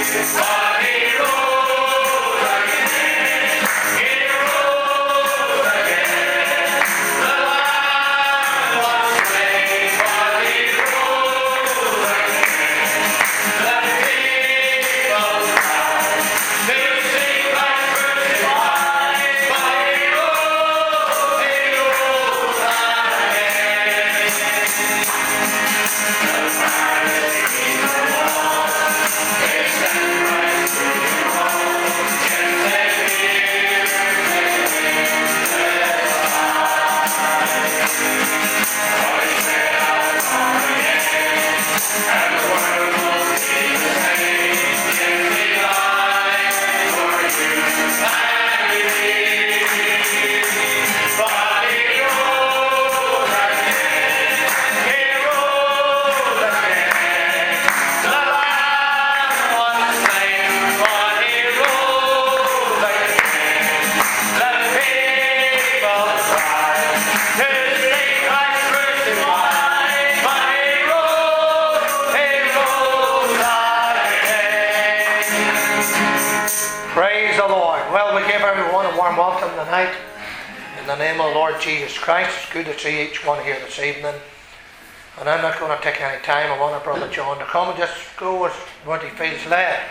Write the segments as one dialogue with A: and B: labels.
A: Tonight, in the name of the Lord Jesus Christ, it's good to see each one here this evening. And I'm not going to take any time. I want our brother John to come and just go with what he feels led.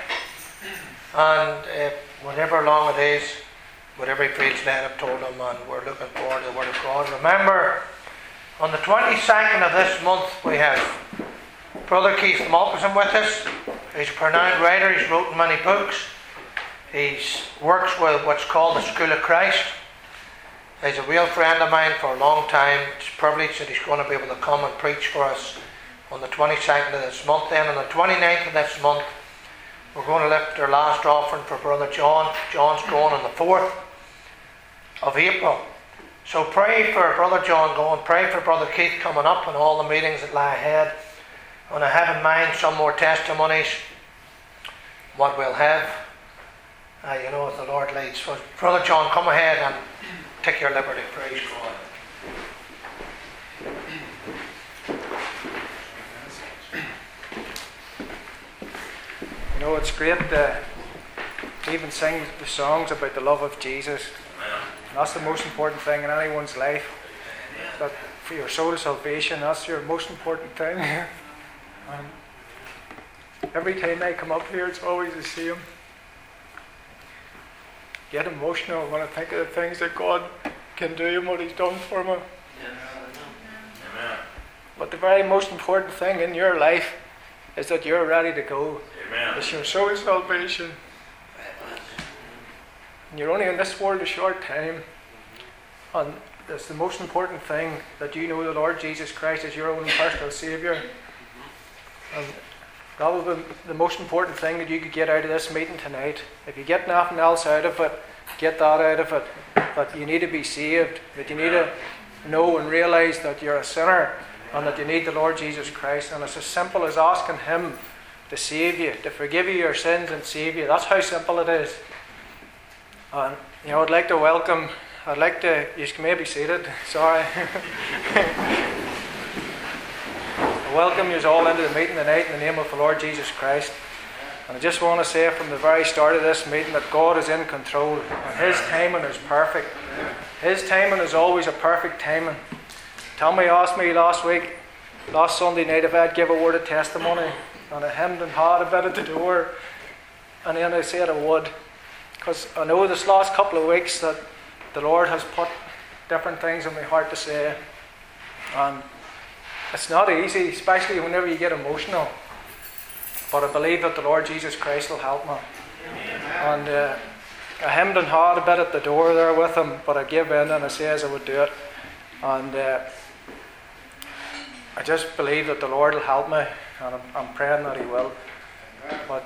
A: And whatever long it is, whatever he feels led, I've told him, and we're looking forward to the Word of God. Remember, on the 22nd of this month, we have Brother Keith Mulkerson with us. He's a renowned writer. He's written many books. He works with what's called the School of Christ. He's a real friend of mine for a long time. It's a privilege that he's going to be able to come and preach for us on the 22nd of this month. Then on the 29th of this month, we're going to lift our last offering for Brother John. John's going on the 4th of April. So pray for Brother John going. Pray for Brother Keith coming up and all the meetings that lie ahead. And I have in mind some more testimonies, what we'll have. As the Lord leads. So, Brother John, come ahead and take your liberty. Praise
B: God. It's great to even sing the songs about the love of Jesus. That's the most important thing in anyone's life. That for your soul's salvation, that's your most important thing. And every time I come up here, it's always the same. Get emotional when I think of the things that God can do and what He's done for me. Amen. But the very most important thing in your life is that you're ready to go. Amen. It's your soul's salvation. And you're only in this world a short time. And it's the most important thing that you know the Lord Jesus Christ is your own personal Saviour. And probably the most important thing that you could get out of this meeting tonight, if you get nothing else out of it, get that out of it, that you need to be saved, that you need to know and realise that you're a sinner and that you need the Lord Jesus Christ. And it's as simple as asking Him to save you, to forgive you your sins and save you. That's how simple it is. And I'd like to welcome, you can maybe be seated, sorry. I welcome you all into the meeting tonight in the name of the Lord Jesus Christ. And I just want to say from the very start of this meeting that God is in control and His timing is perfect. His timing is always a perfect timing. Tommy asked me last Sunday night, if I'd give a word of testimony, and I hemmed and hawed a bit at the door, and then I said I would, because I know this last couple of weeks that the Lord has put different things in my heart to say, and it's not easy, especially whenever you get emotional. But I believe that the Lord Jesus Christ will help me. And I hemmed and hawed a bit at the door there with Him, but I gave in and I says I would do it. And I just believe that the Lord will help me, and I'm praying that He will. But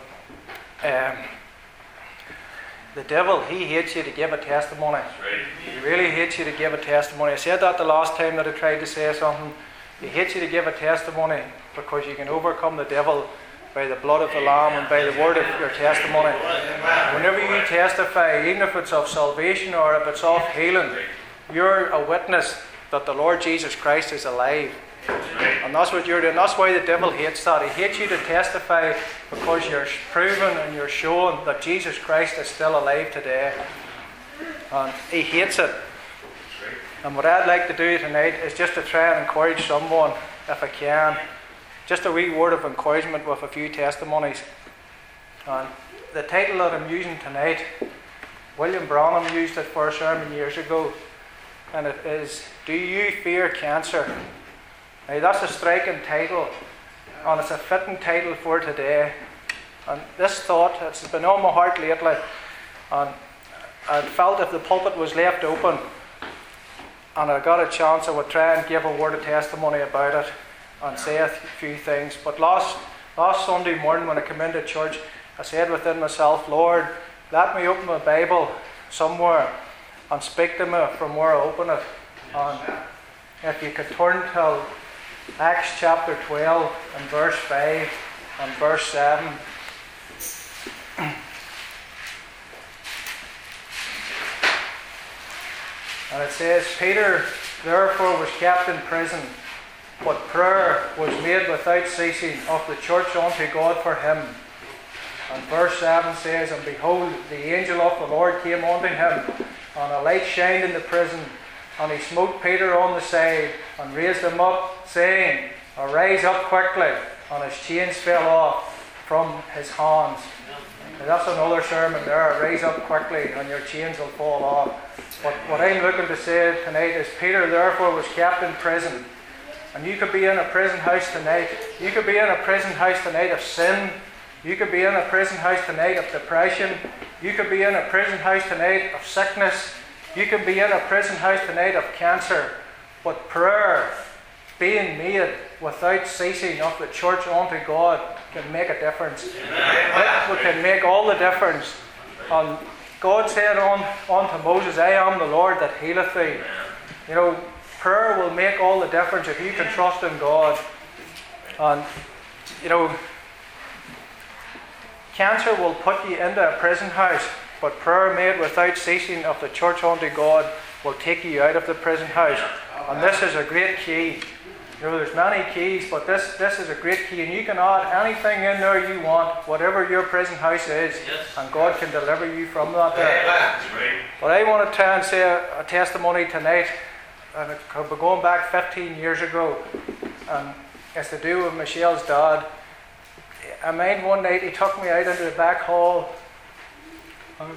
B: the devil, he hates you to give a testimony. He really hates you to give a testimony. I said that the last time that I tried to say something. He hates you to give a testimony because you can overcome the devil by the blood of the Lamb and by the word of your testimony. Whenever you testify, even if it's of salvation or if it's of healing, you're a witness that the Lord Jesus Christ is alive. And that's what you're doing. That's why the devil hates that. He hates you to testify because you're proving and you're showing that Jesus Christ is still alive today. And he hates it. And what I'd like to do tonight is just to try and encourage someone, if I can. Just a wee word of encouragement with a few testimonies. And the title that I'm using tonight, William Branham used it for a sermon years ago. And it is, Do You Fear Cancer? Now that's a striking title. And it's a fitting title for today. And this thought, it's been on my heart lately. And I felt if the pulpit was left open and I got a chance, I would try and give a word of testimony about it and say a few things. But last Sunday morning when I came into church, I said within myself, Lord, let me open my Bible somewhere and speak to me from where I open it. And if you could turn to Acts chapter 12 and verse 5 and verse 7. And it says, Peter therefore was kept in prison, but prayer was made without ceasing of the church unto God for him. And verse 7 says, And behold, the angel of the Lord came unto him, and a light shined in the prison. And he smote Peter on the side, and raised him up, saying, Arise up quickly. And his chains fell off from his hands. Now that's another sermon there. Rise up quickly, and your chains will fall off. But what I'm looking to say tonight is Peter therefore was kept in prison. And you could be in a prison house tonight. You could be in a prison house tonight of sin. You could be in a prison house tonight of depression. You could be in a prison house tonight of sickness. You could be in a prison house tonight of cancer. But prayer, being made without ceasing of the church unto God, can make a difference. It can make all the difference. And God said unto Moses, I am the Lord that healeth thee. You know, prayer will make all the difference if you can trust in God. And, you know, cancer will put you into a prison house, but prayer made without ceasing of the church unto God will take you out of the prison house. And this is a great key. You know, there's many keys, but this is a great key. And you can add anything in there you want, whatever your prison house is, and God can deliver you from that there. But I want to try and say a testimony tonight, and it could be going back 15 years ago, and it's to do with Michelle's dad. I mind one night he took me out into the back hall. I'm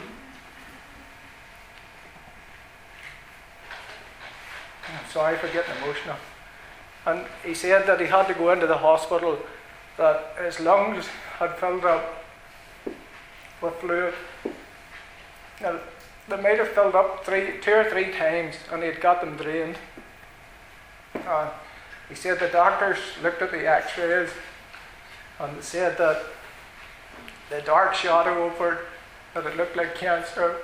B: sorry for getting emotional. And he said that he had to go into the hospital, that his lungs had filled up with fluid. Now, they might have filled up 2 or 3 times, and he had got them drained. And he said the doctors looked at the x-rays and said that the dark shadow over it, that it looked like cancer.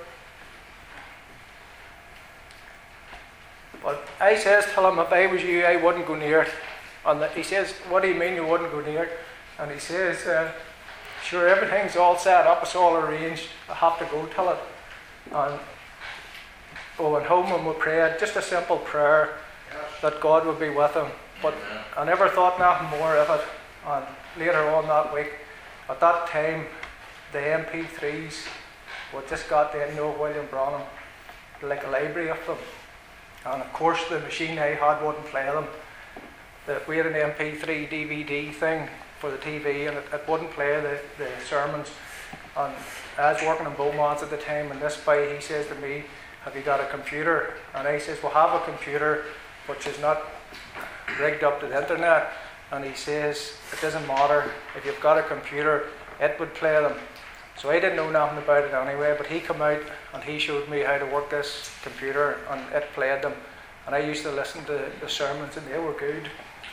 B: But I says to him, if I was you, I wouldn't go near it. And he says, what do you mean you wouldn't go near it? And he says, sure, everything's all set up, it's all arranged, I have to go till it. And we went home and we prayed, just a simple prayer that God would be with him. But I never thought nothing more of it. And later on that week, at that time, the MP3s, we just got the know William Branham, like a library of them. And of course the machine I had wouldn't play them. We had an MP3 DVD thing for the TV, and it wouldn't play the sermons. And I was working in Beaumont's at the time, and this boy, he says to me, have you got a computer? And I says, well, have a computer which is not rigged up to the internet. And he says, it doesn't matter, if you've got a computer, it would play them. So I didn't know nothing about it anyway, but he came out and he showed me how to work this computer, and it played them. And I used to listen to the sermons, and they were good.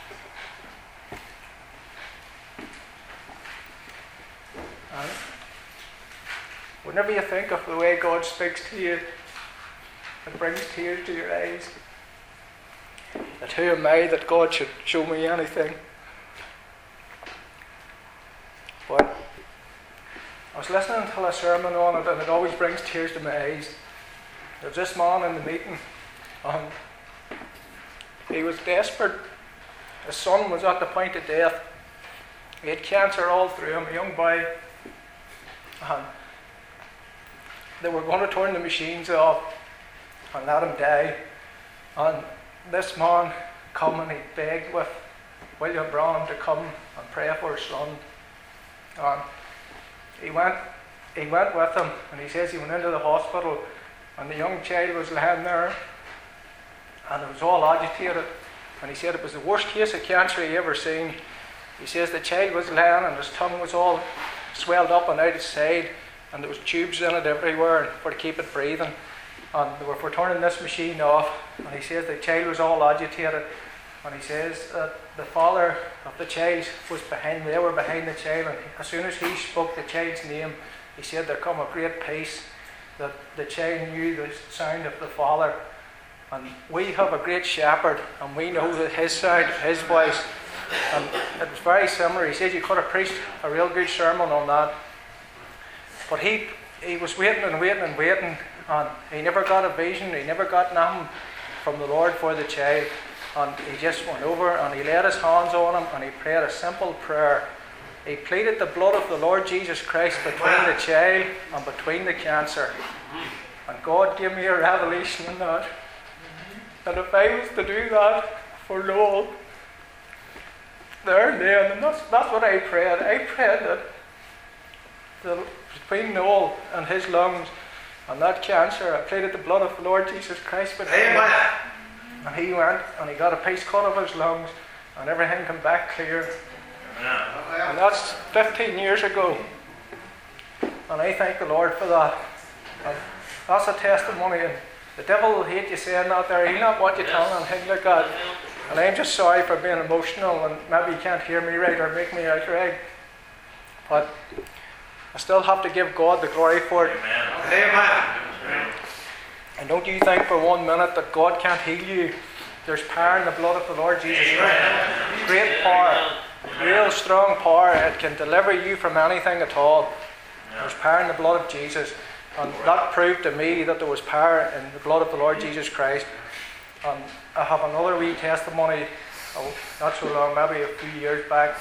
B: And whenever you think of the way God speaks to you, it brings tears to your eyes. That who am I that God should show me anything? But I was listening to a sermon on it, and it always brings tears to my eyes. There was this man in the meeting, and he was desperate. his son was at the point of death. He had cancer all through him, a young boy. And they were going to turn the machines off and let him die. And this man come and he begged with William Branham to come and pray for his son. And he went with him, and he says he went into the hospital, and the young child was lying there, and it was all agitated. And he said it was the worst case of cancer he ever seen. He says the child was lying, and his tongue was all swelled up and out his side, and there was tubes in it everywhere for to keep it breathing. And they were for turning this machine off, and he says the child was all agitated. And he says that the father of the child was behind, they were behind the child, and as soon as he spoke the child's name, he said there come a great peace, that the child knew the sound of the father. And we have a great shepherd, and we know that his sound, his voice. And it was very similar. He said you could have preached a real good sermon on that. But he was waiting and waiting and waiting, and he never got a vision, he never got nothing from the Lord for the child. And he just went over and he laid his hands on him and he prayed a simple prayer. He pleaded the blood of the Lord Jesus Christ between the child and between the cancer. And God gave me a revelation in that. And if I was to do that for Noel, there and then, and that's what I prayed. I prayed that between Noel and his lungs and that cancer, I pleaded the blood of the Lord Jesus Christ between them. And he went and he got a piece cut of his lungs and everything came back clear. And that's 15 years ago. And I thank the Lord for that. And that's a testimony. And the devil will hate you saying that there. He'll not want you telling and things like that. And I'm just sorry for being emotional and maybe you can't hear me right or make me out right. But I still have to give God the glory for it.
C: Amen.
B: And don't you think for 1 minute that God can't heal you. There's power in the blood of the Lord Jesus Christ. Great power. Real strong power. It can deliver you from anything at all. There's power in the blood of Jesus. And that proved to me that there was power in the blood of the Lord Jesus Christ. And I have another wee testimony, not so long, maybe a few years back.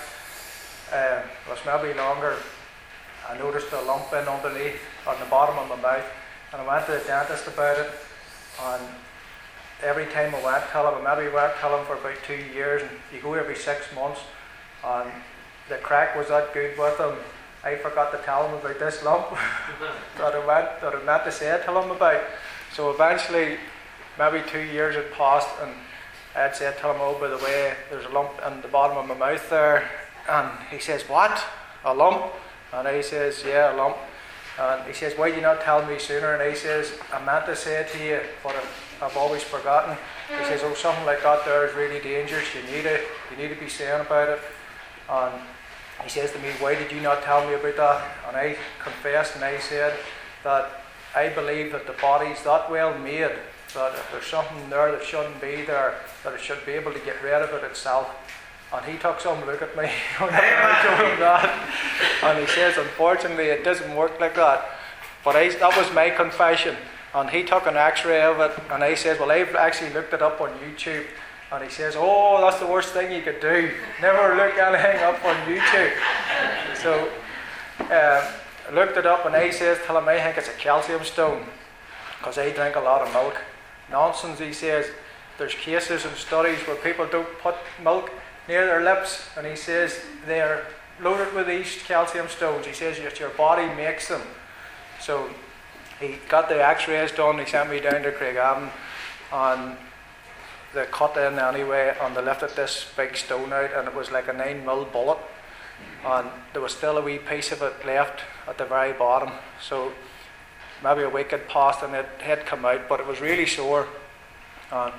B: It was maybe longer. I noticed a lump in underneath on the bottom of my mouth. And I went to the dentist about it, and every time I went to him, I maybe went to him for about 2 years, and you go every 6 months, and the crack was that good with him, I forgot to tell him about this lump that I meant to say to him about. So eventually, maybe 2 years had passed, and I had said to him, oh, by the way, there's a lump in the bottom of my mouth there, and he says, what? A lump? And I says, yeah, a lump. And he says, why did you not tell me sooner? And he says, I meant to say it to you, but I've always forgotten. He says, oh, something like that there is really dangerous. You need to be saying about it. And he says to me, why did you not tell me about that? And I confessed and I said that I believe that the body's that well made that if there's something there that shouldn't be there, that it should be able to get rid of it itself. And he took some look at me when I told him that. And he says, unfortunately, it doesn't work like that. But that was my confession. And he took an x-ray of it. And I said, well, I've actually looked it up on YouTube. And he says, oh, that's the worst thing you could do. Never look anything up on YouTube. So I looked it up and I says to him, I think it's a calcium stone. Because I drink a lot of milk. Nonsense, he says. There's cases and studies where people don't put milk near their lips, and he says they're loaded with these calcium stones. He says your body makes them. So he got the x-rays done, he sent me down to Craigavon, and they cut in anyway, and they lifted this big stone out, and it was like a 9mm bullet, and there was still a wee piece of it left at the very bottom. So maybe a week had passed and it had come out, but it was really sore, and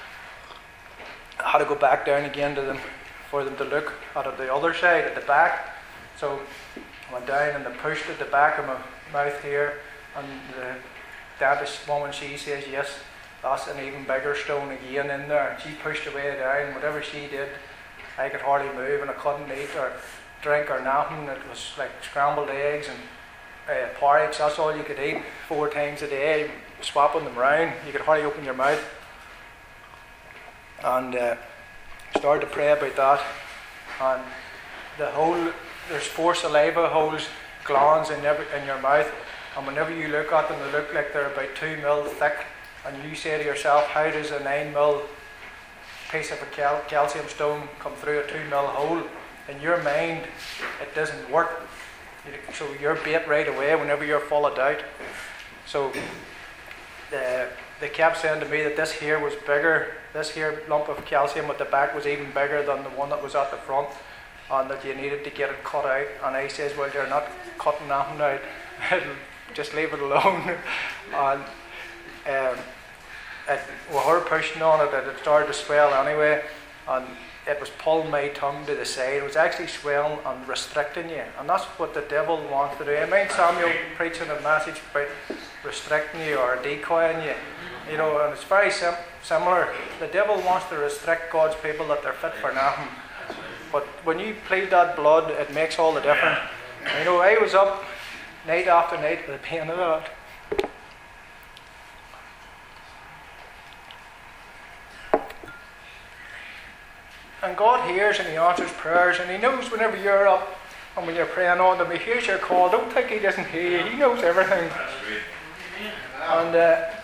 B: I had to go back down again to them for them to look at it, the other side, at the back. So I went down and they pushed at the back of my mouth here, and the dentist woman, she says, yes, that's an even bigger stone again in there. And she pushed away down. Whatever she did, I could hardly move, and I couldn't eat or drink or nothing. It was like scrambled eggs and porridge. That's all you could eat 4 times a day, swapping them around. You could hardly open your mouth. And started to pray about that. And there's 4 saliva holes, glands in your mouth, and whenever you look at them, they look like they're about 2 mil thick. And you say to yourself, how does a 9 mil piece of a calcium stone come through a 2 mil hole? In your mind, it doesn't work. So you're bait right away whenever you're full of doubt. So they kept saying to me that this here was bigger. This here lump of calcium at the back was even bigger than the one that was at the front, and that you needed to get it cut out. And I says, well, you're not cutting nothing out. Just leave it alone. And with her pushing on it, it started to swell anyway, and it was pulling my tongue to the side. It was actually swelling and restricting you, and that's what the devil wants to do. I mind Samuel preaching a message about restricting you or decoying you, and it's very similar. The devil wants to restrict God's people that they're fit for nothing. But when you plead that blood, it makes all the difference. I was up night after night with the pain of that. And God hears and He answers prayers, and He knows whenever you're up and when you're praying on Him, He hears your call. Don't think He doesn't hear you. He knows everything. And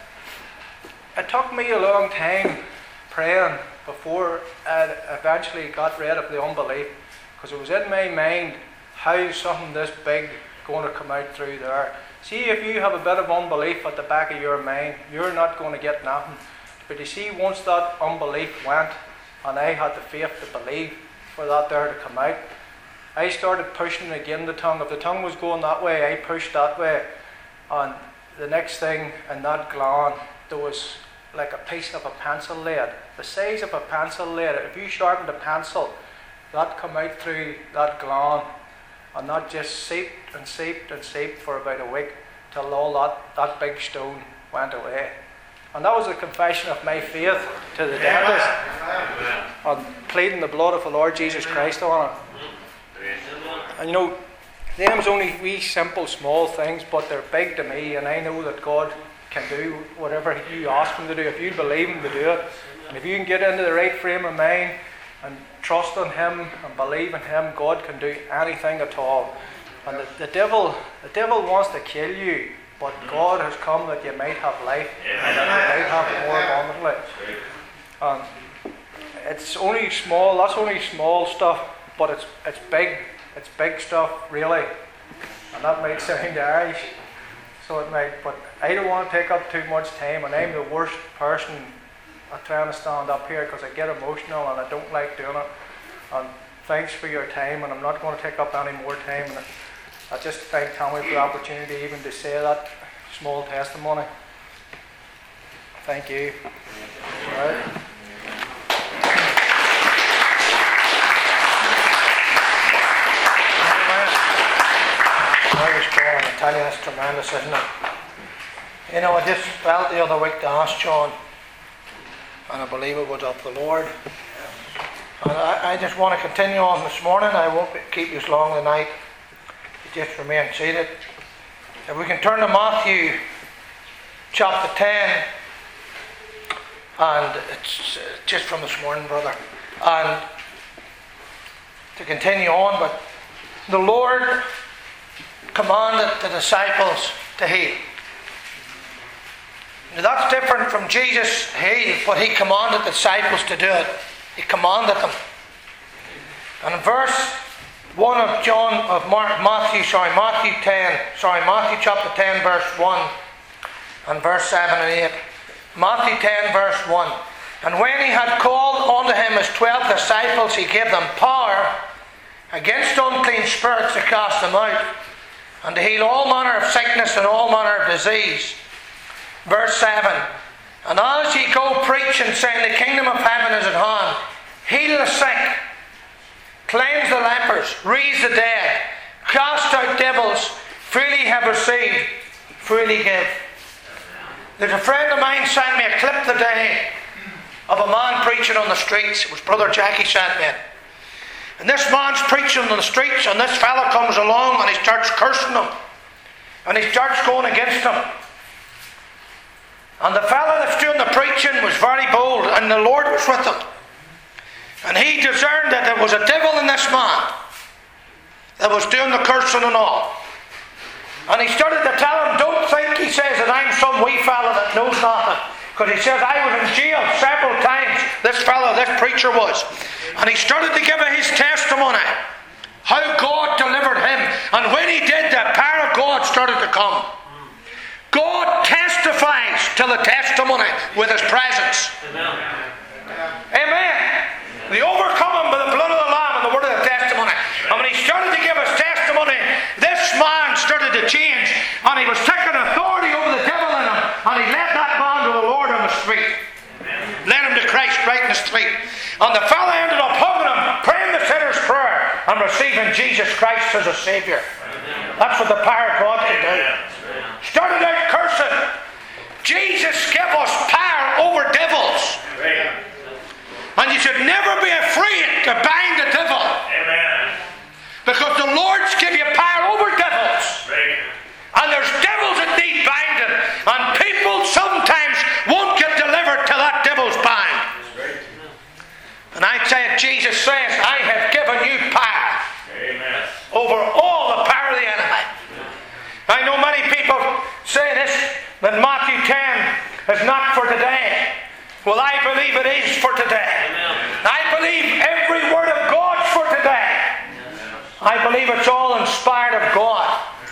B: it took me a long time praying before I eventually got rid of the unbelief, because it was in my mind, how something this big going to come out through there. See, if you have a bit of unbelief at the back of your mind, you're not going to get nothing. But you see, once that unbelief went, and I had the faith to believe for that there to come out, I started pushing again the tongue. If the tongue was going that way, I pushed that way. And the next thing in that gland, there was like a piece of a pencil lead, the size of a pencil lead. If you sharpened a pencil, that come out through that gland, and that just seeped and seeped and seeped for about a week, till all that big stone went away. And that was a confession of my faith to the dentist, and pleading the blood of the Lord Jesus Christ on it. And them's only wee simple small things, but they're big to me, and I know that God can do whatever you ask Him to do, if you believe Him to do it. And if you can get into the right frame of mind and trust in Him and believe in Him, God can do anything at all. And the devil wants to kill you, but God has come that you might have life, and that you might have it more abundantly. It's only small. That's only small stuff, but it's big. It's big stuff, really. And that might sound Irish, so it might. But I don't want to take up too much time, and I'm the worst person at trying to stand up here, because I get emotional and I don't like doing it. And thanks for your time, and I'm not going to take up any more time. And I just thank Tommy for the opportunity even to say that small testimony. Thank you. All right. Irish prayer in Italian is tremendous, isn't it? I just felt the other week to ask John, and I believe it was of the Lord. And I just want to continue on this morning. I won't keep you as long tonight. Just remain seated. If we can turn to Matthew chapter 10, and it's just from this morning, brother, and to continue on, but the Lord commanded the disciples to heal. Now that's different from Jesus healed, but He commanded the disciples to do it. He commanded them. And in verse 1 of Matthew chapter 10, verse 1 and verse 7 and 8. Matthew 10, verse 1. And when He had called unto Him His 12 disciples, He gave them power against unclean spirits to cast them out, and to heal all manner of sickness and all manner of disease. Verse 7. And as ye go preaching, saying, the kingdom of heaven is at hand, heal the sick, cleanse the lepers, raise the dead, cast out devils, freely have received, freely give. There's a friend of mine sent me a clip today of a man preaching on the streets. It was Brother Jackie sent me it. And this man's preaching on the streets, and this fella comes along and he starts cursing them, and he starts going against them. And the fella that's doing the preaching was very bold, and the Lord was with him.
A: And he discerned that there was a devil in this man that was doing the cursing and all. And he started to tell him, don't think, he says, that I'm some wee fella that knows nothing. Because he says, I was in jail several times, this preacher was. And he started to give his testimony, how God delivered him. And when he did, the power of God started to come. God testifies to the testimony with his presence. Amen. They overcome him by the blood of the Lamb and the word of the testimony. And when he started to give his testimony, this man started to change. And he was taking authority over the devil in him. And he led that man to the Lord on the street. Led him to Christ right in the street. And the fella ended up hugging him, praying the sinner's prayer, and receiving Jesus Christ as a Saviour. That's what the power of God can do. Started out cursing. Jesus gave us power over devils. And you should never be afraid to bind the devil. Amen. Because the Lord's give you power over devils. Right. And there's devils that need binding. And people sometimes won't get delivered till that devil's bound. Right. And I say, Jesus says, I have given you power. Amen. Over all the power of the enemy. I know many people say this, that Matthew 10 is not for today. Well, I believe it is for today. I believe every word of God's for today. I believe it's all inspired of God.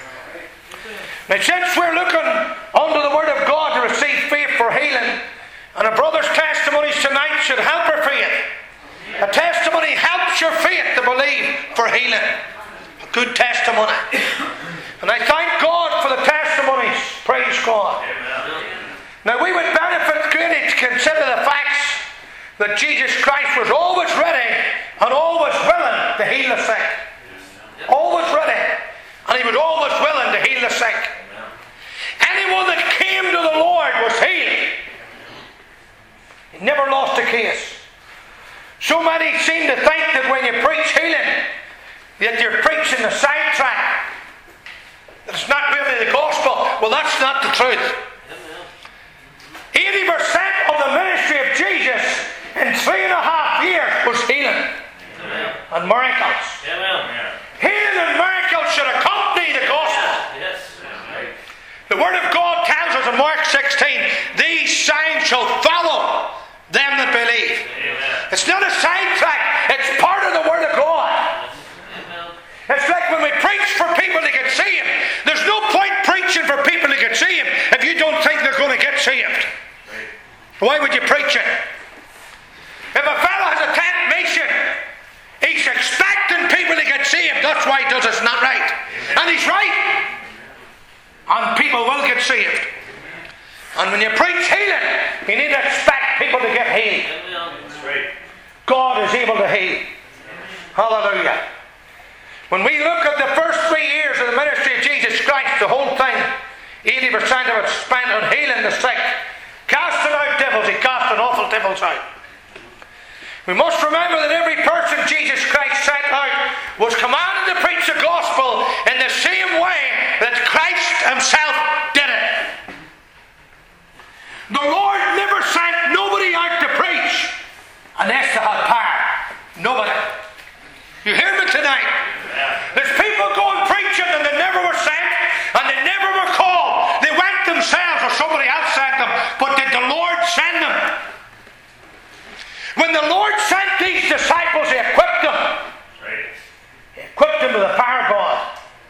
A: Now, since we're looking under the word of God to receive faith for healing, and a brother's testimonies tonight should help our faith. A testimony helps your faith to believe for healing. A good testimony. And I thank God for the testimonies. Praise God. Now, we would benefit greatly to consider the facts that Jesus Christ was always ready and always willing to heal the sick. Always ready. And he was always willing to heal the sick. Anyone that came to the Lord was healed. He never lost a case. So many seem to think that when you preach healing, that you're preaching the sidetrack. That it's not really the gospel. Well, that's not the truth. 80% of the ministry of Jesus in 3.5 years was healing and miracles. Healing and miracles should accompany the gospel. The Word of God tells us in Mark 16, these signs shall follow them that believe. It's not a sidetrack, it's part of the Word of God. It's like when we preach for people to get saved. There's no point preaching for people to get saved if you don't think they're going to get saved. Why would you preach it? If a fellow has a tent mission, he's expecting people to get saved. That's why he does it. It's not right. And he's right. And people will get saved. And when you preach healing, you need to expect people to get healed. God is able to heal. Hallelujah. When we look at the first 3 years of the ministry of Jesus Christ, the whole thing, 80% of it spent on healing the sick. Casting out devils, he cast an awful devils out. We must remember that every person Jesus Christ sent out was commanded to preach the gospel in the same way that Christ himself did it. The Lord never sent nobody out to preach unless they had power. Nobody. You hear me tonight? There's people going preaching and they never were sent and they never were called. They went themselves or somebody else sent them. But did the Lord send them? When the Lord sent these disciples, he equipped them. He equipped them with the power of God.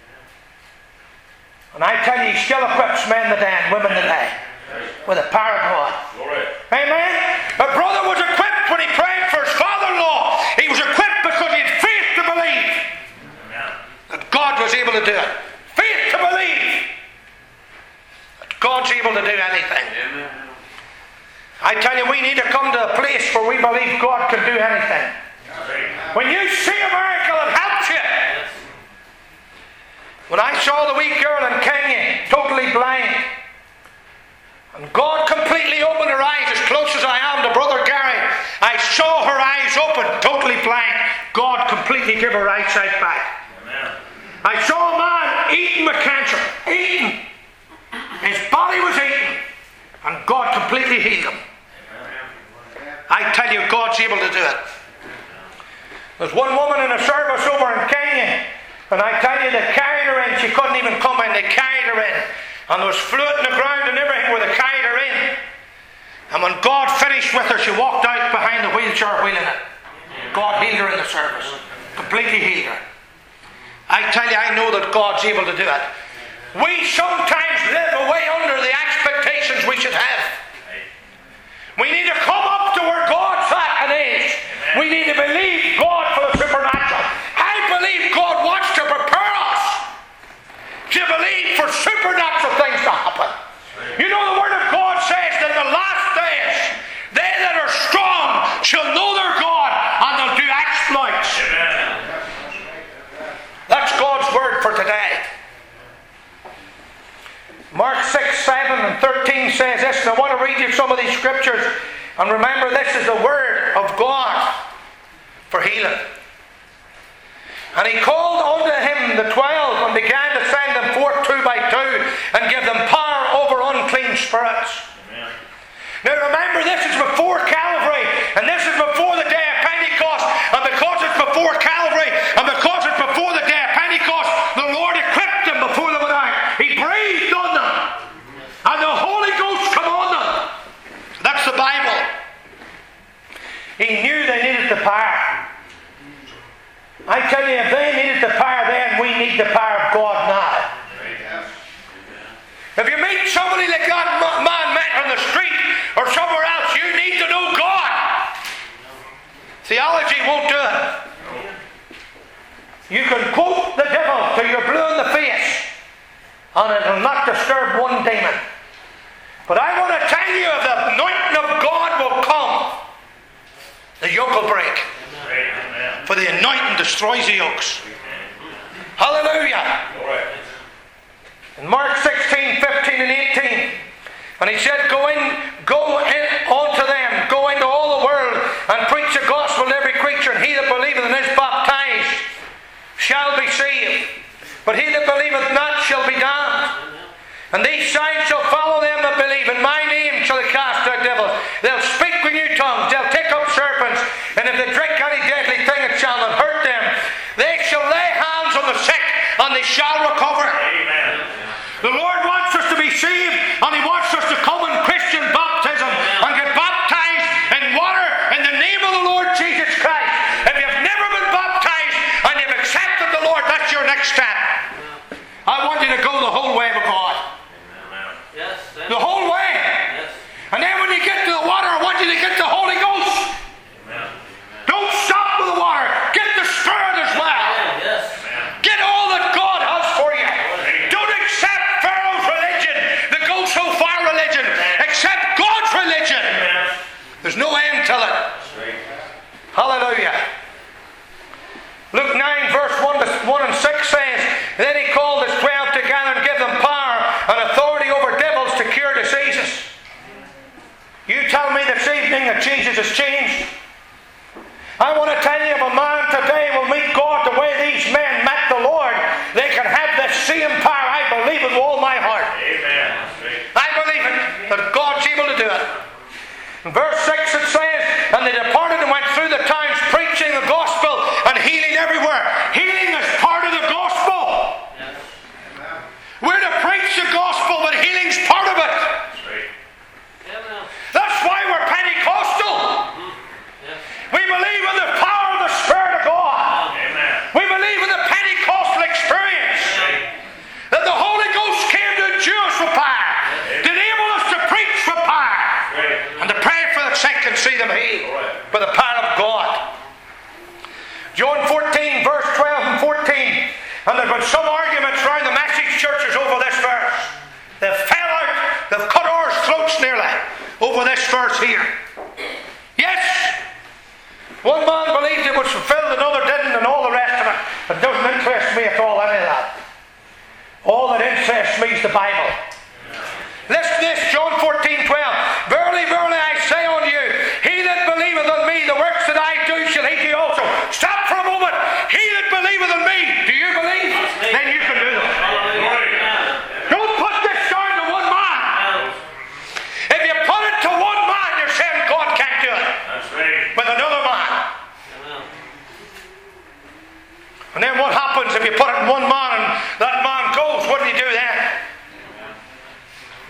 A: And I tell you, he still equips men today and women today with the power of God. Amen? A brother was equipped when he prayed for his father-in-law. He was equipped because he had faith to believe that God was able to do it. Faith to believe that God's able to do anything. I tell you, we need to come to a place where we believe God can do anything. When you see a miracle, it helps you. When I saw the wee girl in Kenya, totally blind, and God completely opened her eyes as close as I am to Brother Gary, I saw her eyes open, totally blind. God completely gave her eyesight back. I saw a man eating with cancer, eating. His body was eating, and God completely healed him. I tell you, God's able to do it. There's one woman in a service over in Kenya, and I tell you, they carried her in. She couldn't even come in. They carried her in. And there was fluid in the ground and everything where they carried her in. And when God finished with her, she walked out behind the wheelchair wheeling it. God healed her in the service. Completely healed her. I tell you, I know that God's able to do it. We sometimes live way under the expectations we should have. We need to come up to where God's at and is. We need to believe God for the supernatural. I believe God wants to prepare us to believe for supernatural things to happen. You know, the Word of God says that in the last days, they that are strong shall know their God and they'll do exploits. That's God's Word for today. Mark 6, 7 and 13 says this, and I want to read you some of these scriptures. And remember, this is the Word of God for healing. And he called unto him the 12 and began to send them forth 2 by 2 and give them power over unclean spirits. Amen. Now remember, this is before Calvary, and this is before the day of Pentecost. And because it's before Calvary, and because it's before the day of Pentecost, the Lord equipped them before they went out. He breathed on them, and the Holy Ghost came on them. That's the Bible. He knew they needed the power. I tell you, if they needed the power then, we need the power of God now. If you meet somebody like that man met on the street or somewhere else, you need to know God. Theology won't do it. You can quote the devil till you're blue in the face, and it will not disturb one demon. But I want to tell you, if the anointing of God will come, the yoke will break. For the anointing destroys the yokes. Hallelujah. In Mark 16, 15 and 18, and he said, Go in unto them, go into all the world, and preach the gospel to every creature, and he that believeth and is baptized shall be saved. But he that believeth not shall be damned. And these signs shall follow them that believe. In my name shall they cast out devils. They'll speak with new tongues. They'll take up serpents. And if they drink any deadly thing, it shall not hurt them. They shall lay hands on the sick, and they shall recover. Amen. The Lord wants us to be saved, and He wants us to come in Christian baptism and get baptized in water in the name of the Lord Jesus Christ. If you've never been baptized and you've accepted the Lord, that's your next step. I want you to go the whole way of God.
C: Yes,
A: the whole way. Yes. And then when you get to the water, I want you to get the Holy Ghost. Amen. Don't stop with the water. Get the Spirit as well. Yes. Get all that God has for you. Don't accept Pharaoh's religion, the go so far religion. Accept God's religion. There's no end to it. Hallelujah. Luke 9 verse 1 and 6 says, Then he called his 12 together and gave them power and authority over devils to cure diseases. You tell me this evening that Jesus has changed? I want to tell you, if a man today will meet God the way these men met the Lord, they can have this same power. I believe it with all my heart. Amen. I believe it, that God's able to do it. In verse 6 it says, And they departed and went through the towns preaching the gospel and healing everywhere. Healing is part of the gospel. Yes. We're to preach the gospel, but healing's part of it. That's why we're Pentecostal. Yes. We believe in the power of the Spirit of God. Amen. We believe in the Pentecostal experience. That the Holy Ghost came to endure us with power, to enable us to preach with power, and to pray for the sick and see them healed by the power of God. John 14 verse 12 and 14, and there have been some arguments around the message churches over this verse. They've fell out, they've cut our throats nearly over this verse here. Yes, one man believed it was fulfilled, another didn't, and all the rest of it. It doesn't interest me at all, any of that. All that interests me is the Bible. Listen to this, John 14:12. Verily, verily, I say unto you, he that believeth on me, the works that I do shall he do also. Stop for a moment. He that believeth on me, do you believe? Then you can do them. Don't put this down to one man. If you put it to one man, you're saying God can't do it. With another man.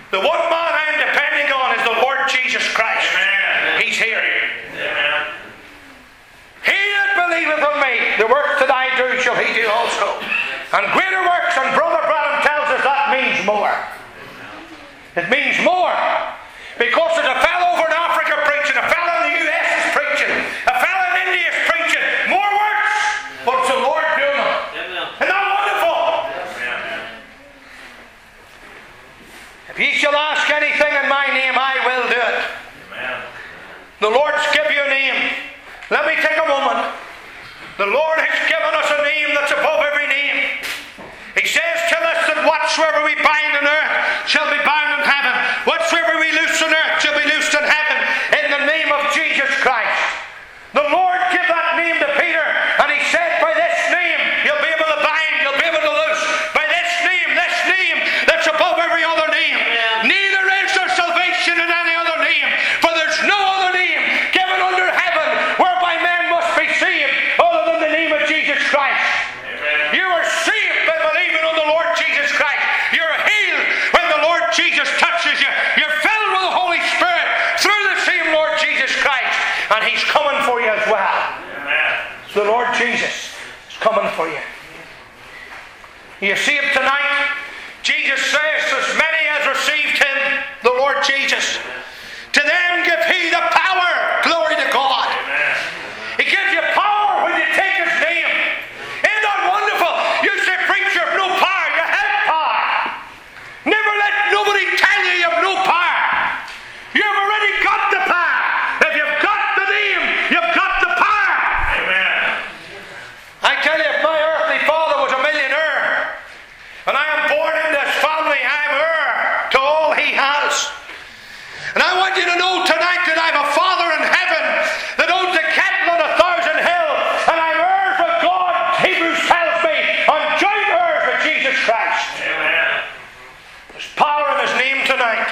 A: The one man I'm depending on is the Lord Jesus Christ.
C: Amen.
A: He's here.
C: Amen.
A: He that believeth on me, the works that I do shall he do also. And greater works, and Brother Branham tells us that means more. It means more. Because there's a fellow over in Africa preaching, a fellow in the US is preaching, a fellow in India is preaching. More works, but it's the Lord doing them. Isn't that wonderful? If ye shall ask anything in my name, I will do it. The Lord's give you a name. Let me take a moment. The Lord has given us a name that's above every name. He says to us that whatsoever we bind on earth shall be bound in heaven. Whatsoever we loose on earth shall be loosed in heaven, in the name of Jesus Christ. The Lord gave that name to Peter, and he said, by this name you'll be able to bind, you'll be able to loose. By this name that's above every other name. Neither is there salvation in any other name, for there's no other name given under heaven whereby men must be saved other than the name of Jesus Christ. Amen. You are saved by believing on the Lord Jesus Christ. You're healed when the Lord Jesus touches you. You're filled with the Holy Spirit through the same Lord Jesus Christ, and He's coming for you as well. Amen. The Lord Jesus is coming for you. You see Him tonight. Jesus says, as many as received Him, the Lord Jesus, to them give He the power. Glory to God. Amen. He gives you power when you take His name. Isn't that wonderful? You say, preacher, have no power. You have power. Never let nobody tell you you have no power. You've already got the power. If you've got the name, you've got the power. Amen. I tell you, if my earthly father was a millionaire, and I am born in this family, I am heir to all he has. And I want you to know tonight that I have a Father in heaven that owns a cattle on 1,000 hills, and I'm heirs with God. Hebrews tells me I'm joint heirs with Jesus Christ. Amen. There's power in His name tonight.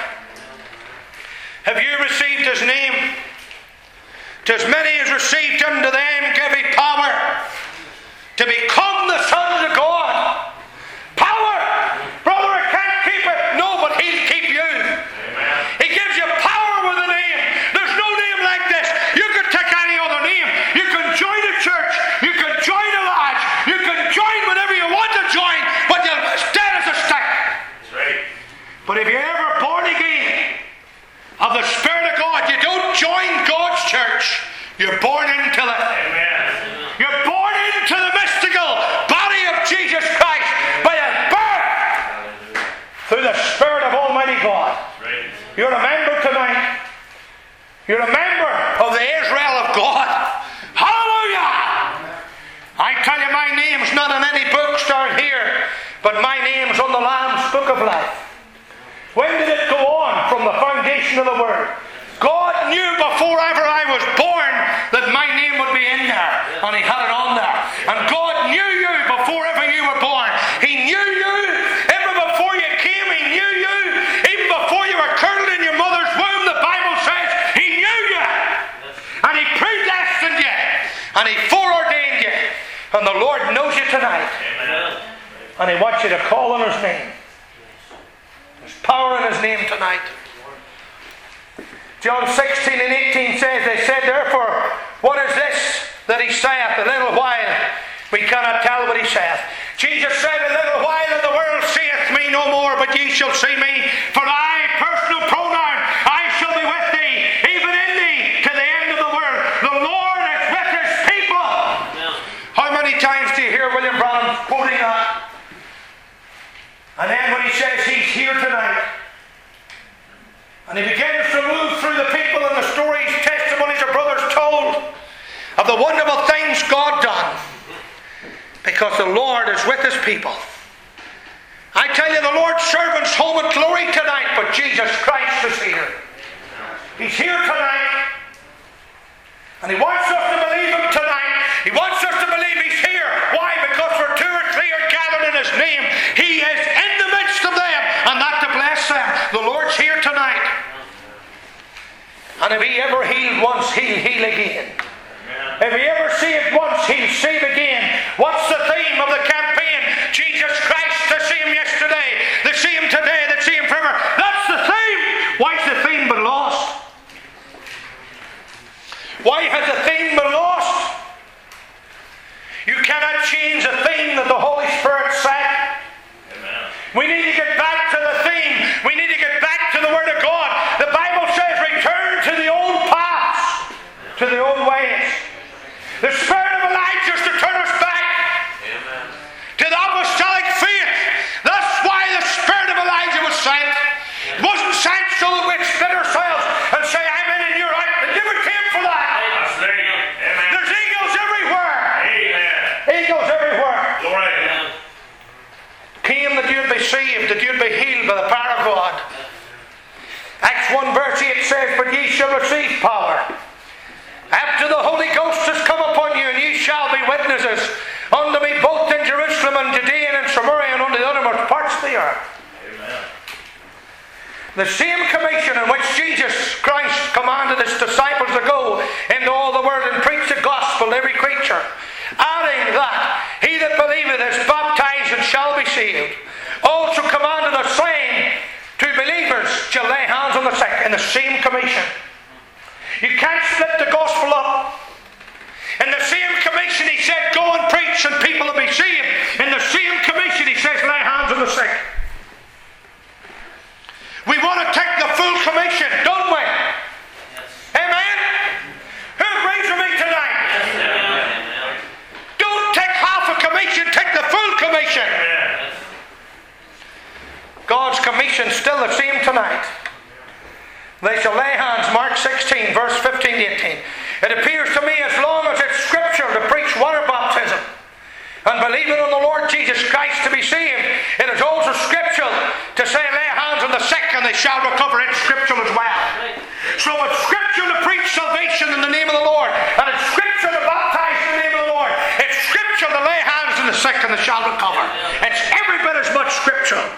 A: Have you received His name? To as many as received Him, to them give He power to become the sons of God. Power! Brother, I can't keep it. No, but He'll keep you. Amen. He gives you power with a name. There's no name like this. You can take any other name. You can join a church. You can join a lodge. You can join whatever you want to join, but you'll stand as a stick. That's right. But if you're ever born again of the Spirit of God, you don't join God's church. You're born into it. Amen. You're born into the mystical body of Jesus Christ by a birth through the Spirit of Almighty God. Right. You're a member tonight. You're a member of the Israel of God. Hallelujah! I tell you, my name's not in any books down here, but my name's on the Lamb's Book of Life. When did it go on? From the foundation of the world. God knew before ever I was born that my name would be in there, and He had it on there. And God knew you before ever you were born. He knew you ever before you came. He knew you even before you were curdled in your mother's womb. The Bible says He knew you, and He predestined you, and He foreordained you. And the Lord knows you tonight. Amen. And He wants you to call on His name. There's power in His name tonight. John 16 and 18 says, they said, therefore, what is this that He saith? A little while we cannot tell what He saith. Jesus said, a little while and the world seeth me no more, but ye shall see me. For I, personal pronoun, I shall be with thee, even in thee, to the end of the world. The Lord is with His people. Yeah. How many times do you hear William Branham quoting that? And then when he says He's here tonight, and he begins to move through the people and the stories, testimonies of brothers told of the wonderful things God done, because the Lord is with His people. I tell you, the Lord's servant's home in glory tonight, but Jesus Christ is here. He's here tonight, and He wants us to believe Him tonight. He wants us to believe He's here. Why? Because where 2 or 3 are gathered in His name, He is in the midst of them, and that to bless them. The Lord's here tonight. And if He ever healed once, He'll heal again. Amen. If He ever saved once, He'll save again. What's the theme of the campaign? Jesus Christ, the same yesterday, the same today, the same forever. That's the theme. God. Acts 1 verse 8 says, but ye shall receive power after the Holy Ghost has come upon you, and ye shall be witnesses unto me both in Jerusalem and Judea and in Samaria and unto the uttermost parts of the earth.
C: Amen.
A: The same commission in which Jesus Christ commanded his disciples to go into all the world and preach the gospel to every creature, adding that he that believeth is baptized and shall be saved, also commanded the same to believers shall lay hands on the sick, in the same commission. You can't split the gospel up. In the same commission he said, go and preach and people will be saved. In the same commission he says, lay hands on the sick. We want to take the full commission, don't we? Yes. Amen? Who agrees with me tonight? Yes. Don't take half a commission, take the full commission. Yes. God's commission is still the same tonight. They shall lay hands, Mark 16, verse 15 to 18. It appears to me as long as it's scripture to preach water baptism and believing on the Lord Jesus Christ to be saved, it is also scriptural to say lay hands on the sick and they shall recover. It's scriptural as well. So it's scriptural to preach salvation in the name of the Lord, and it's scriptural to baptize in the name of the Lord. It's scriptural to lay hands on the sick and they shall recover. It's every bit as much scriptural.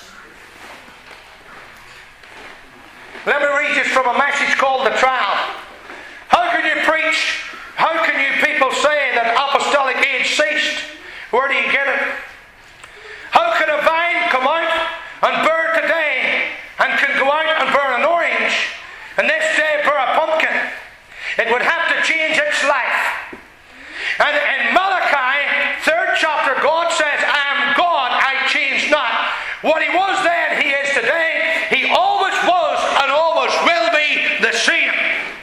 A: Let me read you from a message called The Trial. How can you preach? How can you people say that apostolic age ceased? Where do you get it? How can a vine come out and bear today and can go out and bear an orange and this day bear a pumpkin? It would have to change its life. And in Malachi, 3rd chapter, God says, I am God, I change not. What he was then, he is today. He always was and always will be the same.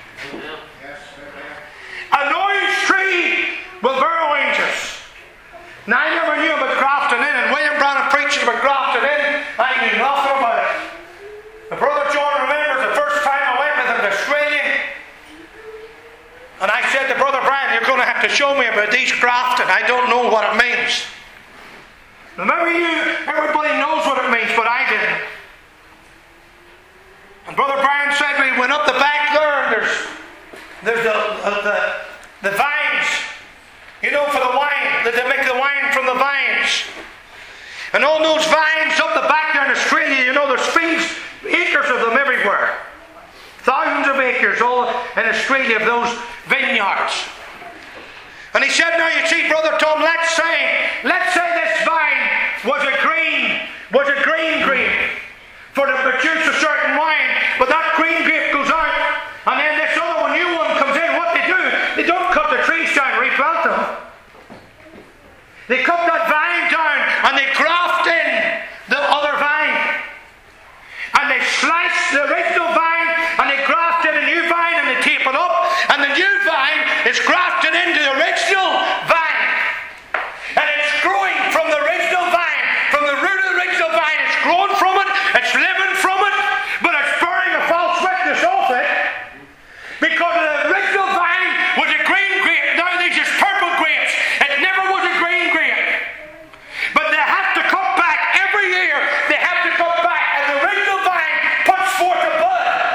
A: An orange tree will bear oranges. Now I never knew about grafting in, and William Branham preaching about grafting in, I knew nothing about it. My brother John remembers the first time I went with him to Australia, and I said to Brother Brian, you're going to have to show me about these grafting. I don't know what it means. Maybe everybody knows what it means, but I didn't. And Brother Brian said we went up the back there, and there's the vines, you know, for the wine, that they make the wine from the vines. And all those vines up the back there in Australia, you know, there's acres of them everywhere. Thousands of acres all in Australia of those vineyards. And he said, now you see, Brother Tom, let's say this vine was a green grape for to produce a certain wine, but that green grape goes out, and then this other one, new one comes in. What they do, they don't cut the trees down and replant them. They cut that vine down and they graft in the other vine. And they slice the original vine and they graft in a new vine and they tape it up, and the new vine is grafted into the original vine. And it's growing from the original vine, from the root of the original vine. It's growing from it, it's living from it, but it's bearing a false witness of it. Because the original vine was a green grape, now these are purple grapes. It never was a green grape. But they have to cut back every year, they have to cut back, and the original vine puts forth a bud.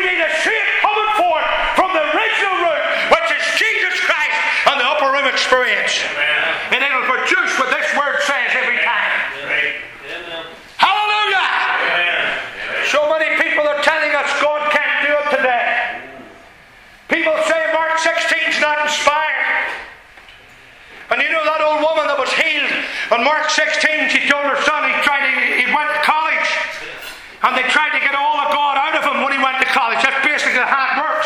A: need to see it coming forth from the original root, which is Jesus Christ and the upper room experience. Amen. And it'll produce what this word says every time. Amen. Hallelujah! Amen. So many people are telling us God can't do it today. People say Mark 16 is not inspired. And you know that old woman that was healed on Mark 16, she told her son he went to college and they tried to get all of God out of him when he went to college. That's basically how it works.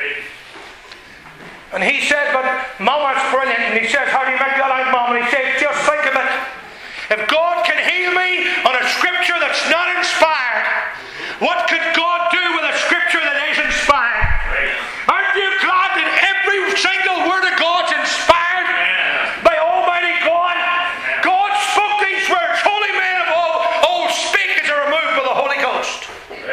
A: And he said, but Mama, it's brilliant. And he says, how do you make that out, Mom? And he says, just think of it. If God can heal me on a scripture that's not inspired, what could God do with a scripture that is inspired? Aren't you glad that every single word of God's inspired by Almighty God? God spoke these words. Holy men of old speak as are removed by the Holy Ghost.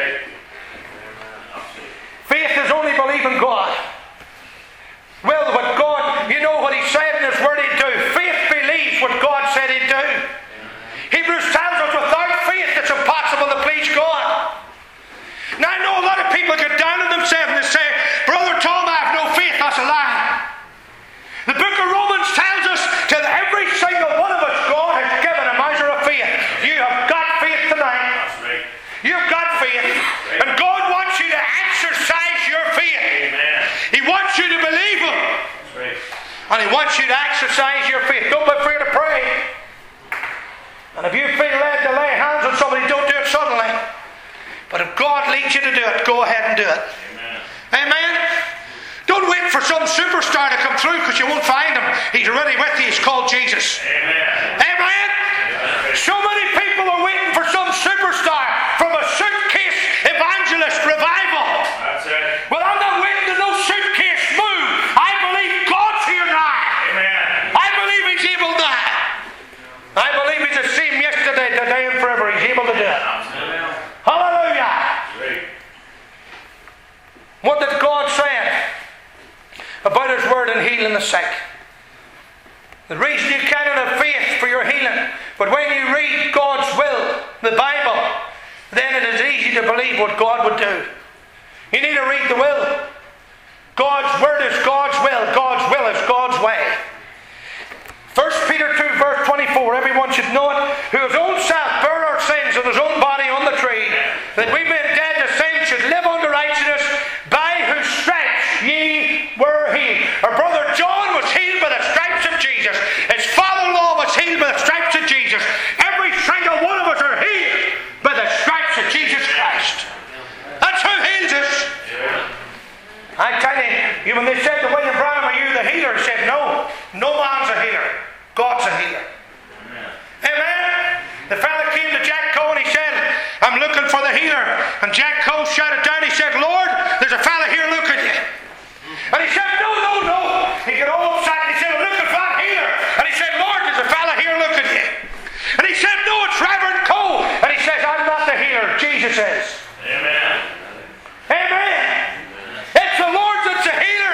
A: Faith is only believing God. Well, what God, you know what He said in His Word He'd do. Faith believes what God said He'd do. Hebrews tells us without faith it's impossible to please God. Now I know a lot of people get down on themselves and they say, Brother Tom, I have no faith. That's a lie. The book of Romans tells us that every single one of us, God has given a measure of faith. You have got faith tonight. Right. You've got faith. Right. And God wants you to exercise your faith. Amen. He wants you to believe Him. Right. And He wants you to exercise your faith. Don't be afraid to pray. And if you feel led to lay hands on somebody, don't do it suddenly. But if God leads you to do it, go ahead and do it. Amen. Amen. Don't wait for some superstar to come through because you won't find him. He's already with you. He's called Jesus. Amen. Amen. Amen. So many people are waiting for some superstar from a suitcase evangelist revival. That's it. Well, I'm not waiting to no suitcase move. I believe God's here now. Amen. I believe He's able now. I believe He's the same yesterday, today, and forever. He's able to do it. Amen. Hallelujah. Great. What did God say about His Word and healing the sick? The reason you cannot have faith for your healing, but when you read God's will, the Bible, then it is easy to believe what God would do. You need to read the will. God's Word is God's will. God's will is God's way. 1 Peter 2 verse 24, everyone should know it, who his own self bare our sins in His own body on the tree, that we being dead to sin should live unto righteousness, by whose stripes ye were healed. Our brother John was healed by the stripes of Jesus. His father-in-law was healed by the stripes of Jesus. Every single one of us are healed by the stripes of Jesus Christ. That's who heals us. I tell you, when they said to William Branham, are you the healer? He said, no man's a healer. God's a healer. Amen. The fellow came to Jack Coe and he said, I'm looking for the healer. And Jack Coe shouted down, he said, Lord, there's a fellow here looking at you. And he said, no. He got all upset and he said, I'm looking for that healer. And he said, Lord, there's a fellow here looking at you. And he said, no, it's Reverend Coe. And he says, I'm not the healer. Jesus is. Amen. Amen. It's the Lord that's a healer.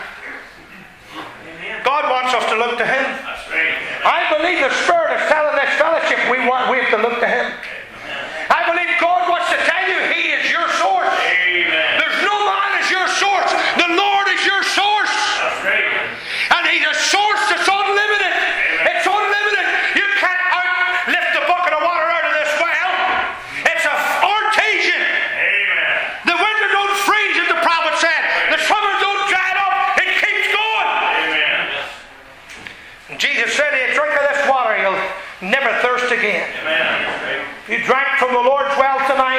A: God wants us to look to Him. That's right. I believe the Spirit is telling this fellowship we have to look to Him. I believe God wants to tell you He is your source. Amen. There's no man is your source. The Lord is your source. That's right. And He's a source that's unlimited. Amen. It's unlimited. You can't lift a bucket of water out of this well. It's an artesian. Amen. The winter don't freeze, as the prophet said. The summer don't dry it up. It keeps going. Amen. And Jesus said, if you drink of this water, you'll never thirst again. Amen. You drank from the Lord's well tonight.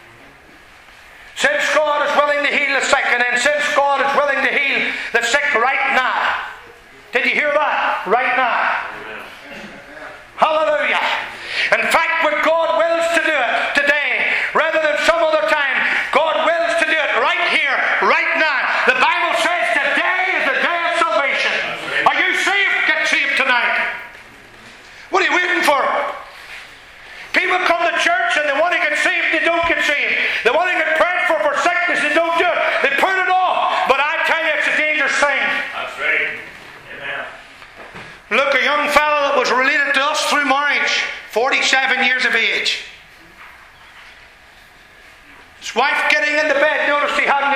A: Since God is willing to heal the sick, and then since God is willing to heal the sick right now. Did you hear that? Right now. Hallelujah. In fact, what God wills to do it today, rather than some other time, God wills to do it right here, right now. The Bible says today is the day of salvation. Are you saved? Get saved tonight. What are you waiting for? People come to church and they want to get saved, they don't get saved. They want to get prayed for sickness, they don't do it. They put it off. But I tell you, it's a dangerous thing. That's right. Amen. Look, a young fellow that was related to us through marriage, 47 years of age. His wife getting into bed, noticed he hadn't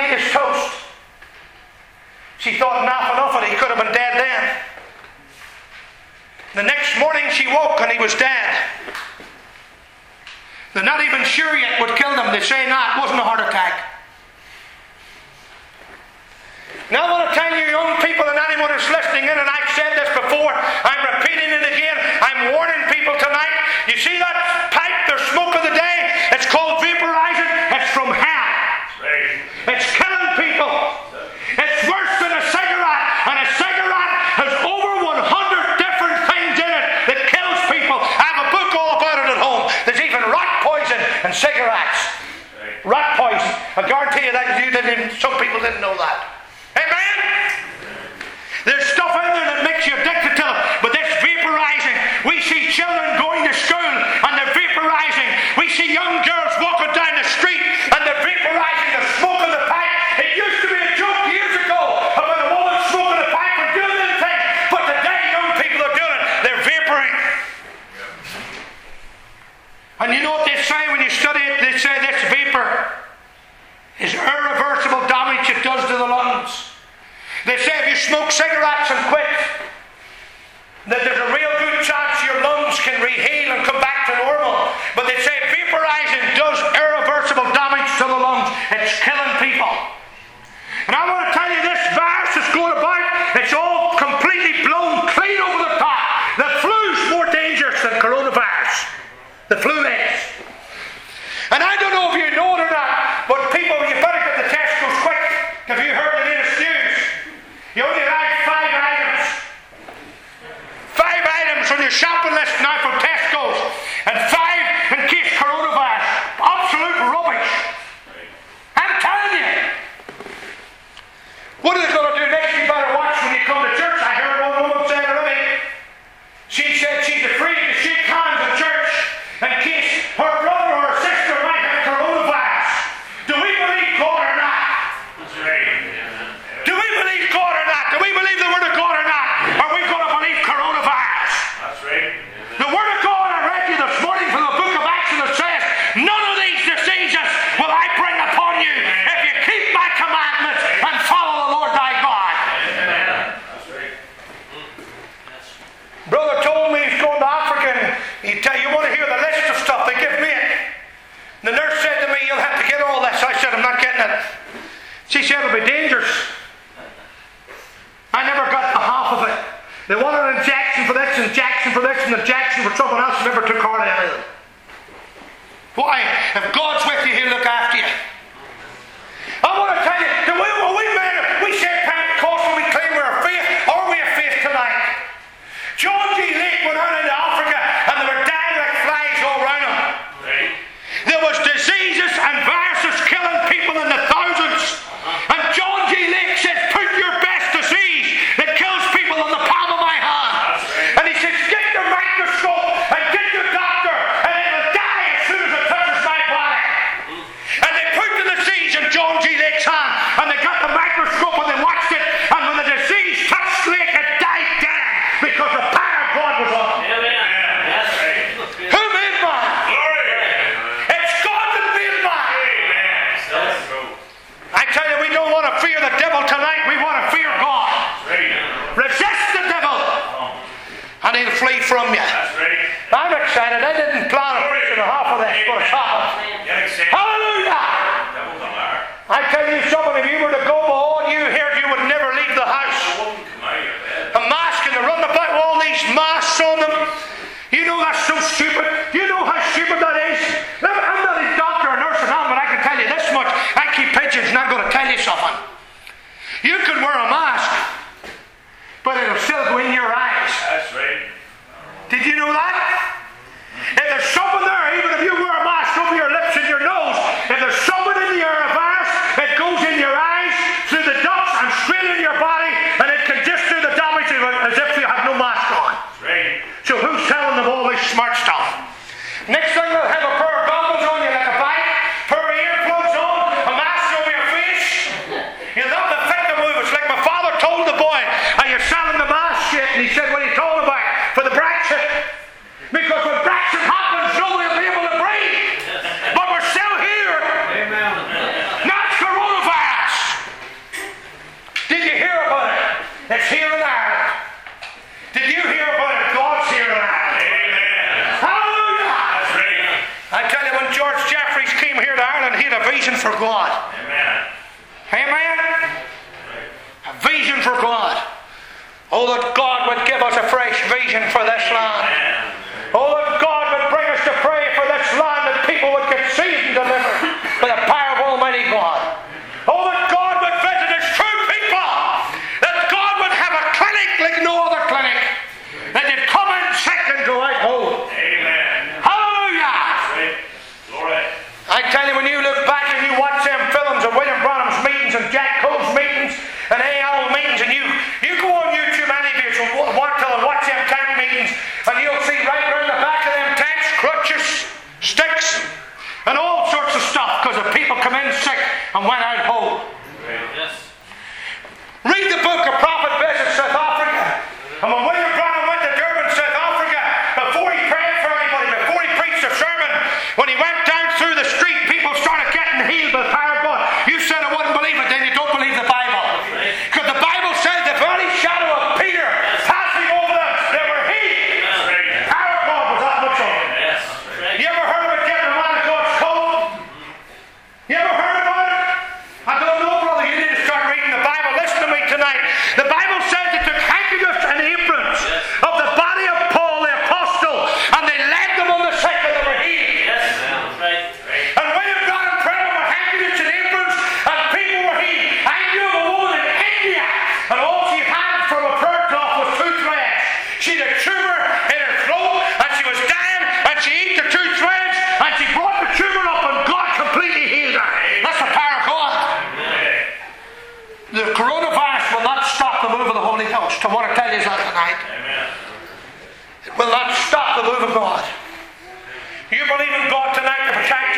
A: gotten enough of it, he could have been dead then. The next morning she woke and he was dead. They're not even sure yet what killed him. They say, no, it wasn't a heart attack. Now I want to tell you young people and anyone who's listening in, and I've said this before, I'm repeating it again, I'm warning people tonight. You see that pipe, the smoke of the day? It's called vaporizing. It's from hell. It's killing people. It's worse than a cigarette, and a cigarette has over 100 different things in it that kills people. I have a book all about it at home. There's even rat poison in cigarettes. Rat poison. I guarantee you that some people didn't know that. Amen? There's stuff in there that makes you addicted to it, but this vaporizing. We see children going to school and they're vaporizing. We see young girls walking down the street and they're vaporizing the smoke of the pipe. It used to be a joke years ago about a woman smoking a pipe and doing anything, but today young people are doing it. They're vaporing. And you know what they say when you study it? They say this vapor is irreversible damage it does to the lungs. They say if you smoke cigarettes and quit, that there's a real good chance your lungs can reheal and come back to normal. But they say vaporizing does irreversible damage to the lungs. It's killing people. And I want to tell you, this virus is going about, it's all completely blown clean over the top. The flu's more dangerous than coronavirus. The flu is. And I don't know if you know it or not, but people, you better get the Tesco's quick. Have you heard the latest news? You only have 5 items. 5 items on your shopping list now from Tesco's. And 5 in case coronavirus. Absolute rubbish. I'm telling you. What are they going to do next? You better watch when you come to church. I heard one woman say already. She said she's afraid to shake hands in church in case her brother or her sister might have coronavirus. Do we believe God or not?
C: That's right.
A: Do we believe God or not? Do we believe the Word of God or not? Are we going to believe coronavirus?
C: That's right.
A: The Word of God I read you this morning from the book of Acts, and it says, none of these diseases will I bring upon you if you keep my commandments and follow the Lord thy God.
C: That's right.
A: Brother told me he's going to Africa, and he tell you want to hear the list of stuff they give me it. The nurse said to me, you'll have to get all this. I said, I'm not getting it. She said it'll be dangerous. I never got the half of it. They wanted an injection for this, injection for this, and injection for someone else. Never took hardly any of it. Why? If God's with you, He'll look after you. I want to tell you, we say Pentecost when we claim we're a faith. Are we a faith tonight? John G. Lake went out into Africa and there were dying like flies all around him.
C: Right.
A: There was diseases and viruses killing people in the thousands. And John G. Lake says, put your best disease that kills people in the palm of my hand. And he says, get your microscope and get your doctor and it'll die as soon as it touches my body. And they put the disease in John G. Lake's hand and they got the microscope and they watched it, and when the disease touched Lake, it died dead because the power of God was on it.
C: That's right.
A: Who made man?
C: Glory.
A: It's God that made man.
C: Amen. That's true.
A: I tell you, we don't want to fear the devil tonight. We want to fear God.
C: That's right.
A: Resist the devil, and he'll flee from you.
C: That's right.
A: I'm excited. I didn't plan a preach and a half of this, but it's happened.
C: Get excited.
A: Hallelujah!
C: Devil's a liar.
A: I tell you, someone, if you were to go, all you heard, you would never leave the house.
C: Wouldn't come out of your bed.
A: A mask, and they're running about with all these masks on them. You know that's so stupid. You know how stupid that is. I'm not a doctor or nurse or nothing, but I can tell you this much. I keep pigeons, and I'm going to tell you something. You can wear a mask, but it'll still go in your eyes.
C: That's right.
A: Did you know that? If there's something there, even if you wear a mask over your lips and your nose, if there's something in the air, a virus, it goes in your eyes, through the ducts, and straight in your body, and it can just do the damage as if you have no mask on.
C: That's right.
A: So who's telling them all this smart stuff? Next thing they'll have a pair of goggles on you like a bike, pair of earplugs on, a mask over your face. You'll not be fit to move. It's like my father told the boy, are you selling the mask shit? And he said, what are you talking about? For the Brexit. It's here in Ireland. Did you hear about it? God's here in Ireland.
C: Amen.
A: Hallelujah!
C: That's right.
A: I tell you, when George Jeffreys came here to Ireland, he had a vision for God.
C: Amen.
A: Amen? A vision for God. Oh, that God would give us a fresh vision for this land. Oh, that God would bring us to pray for this land, that people would get saved and delivered by the power of Almighty God. Oh, that God would visit His true people. That God would have a clinic like no other clinic. That you'd come in sick and go out whole.
C: Amen.
A: Hallelujah!
C: Right. Glory.
A: I tell you, when you look back and you watch them films of William Branham's meetings and Jack Coe's meetings and A.L. meetings, and you go on YouTube, any of you will watch them tent meetings, and you'll see right around the back of them tents, crutches, sticks, and all sorts of stuff, because the people come in sick and went out whole.
C: Yes.
A: Read the book of Prophet Visits South Africa. And when William Branham went to Durban, South Africa, before he prayed for anybody, before he preached a sermon, when he went down through the street, people started getting healed by the power of God. You said I wouldn't believe it, then you don't believe the Bible. Because the Bible says the very shadow of Peter passing over them, they were healed.
C: That's right.
A: The power of God was that much on them.
C: Yes. Right.
A: You ever heard of it getting a man of God's coat? You ever heard about it? I don't know, brother. You need to start reading the Bible. Listen to me tonight. The Bible says they took handkerchiefs and aprons of the body of Paul the apostle, and they laid them on the sick and they were healed.
C: Yes. That's right. Right.
A: And William Branham prayed with handkerchiefs and aprons, and people were healed. I knew of a woman in India, and all she had from a prayer cloth was 2 threads. She had a tumor in her throat, and she was dying, and she ate the 2 threads, and she brought the tumor up, and God completely healed her. That's the power of God. The coronavirus will not stop the move of the Holy Ghost. I want to tell you that tonight.
C: Amen.
A: It will not stop the move of God. You believe in God tonight to protect you?